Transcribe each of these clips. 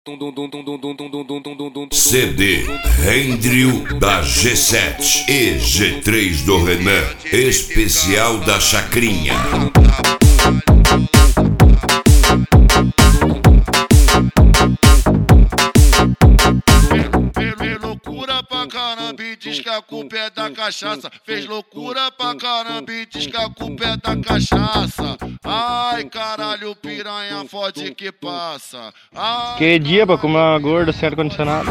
CD Rendrio da G7 e G3 do Renan, especial da Chacrinha. Fez loucura pra caramba e diz que a culpa é da cachaça. Fez loucura pra caramba e diz que a culpa é da cachaça. Ai, caralho, piranha fode que passa. Ai, que dia pra comer uma gorda sem ar-condicionado.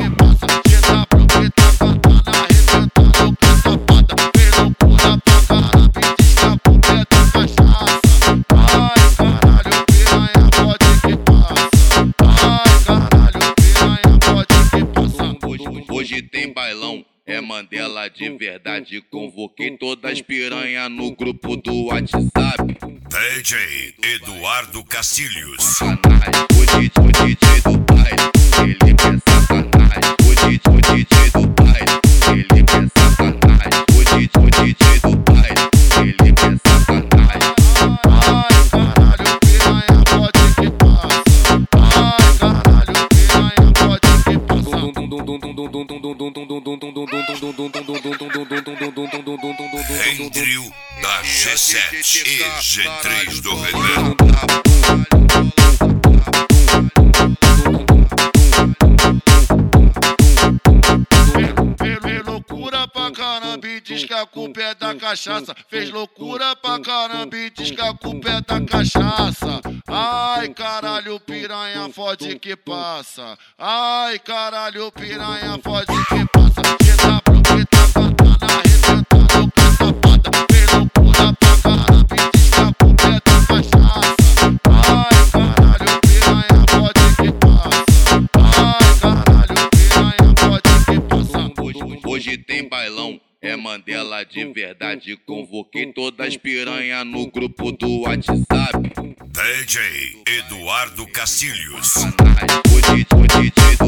Hoje tem bailão, é Mandela de verdade. Convoquei todas as piranha no grupo do WhatsApp. DJ Eduardo Castilhos. Sacanagem, o DJ do baile, ele quer sacanagem. O DJ do baile, ele quer sacanagem. O DJ do baile, ele quer sacanagem. ai, caralho, piranha fode que passa. Ai, caralho, piranha fode que passa. Rendrio da G7 e G3 do Renan. Fez loucura pra caramba e diz que a culpa é da cachaça. Fez loucura pra caramba e diz que a culpa é da cachaça. Ai, caralho, piranha fode que passa. Ai, caralho, piranha fode que passa. Que tá cantando, arrebentando com a safada. Fez loucura pra caramba e diz que a culpa é da cachaça. Ai, caralho, piranha fode que passa. Ai, caralho, piranha fode que passa. Hoje tem bailão, é Mandela de verdade. Convoquei todas as piranha no grupo do WhatsApp. DJ Eduardo Castilhos. Sacanagem, o DJ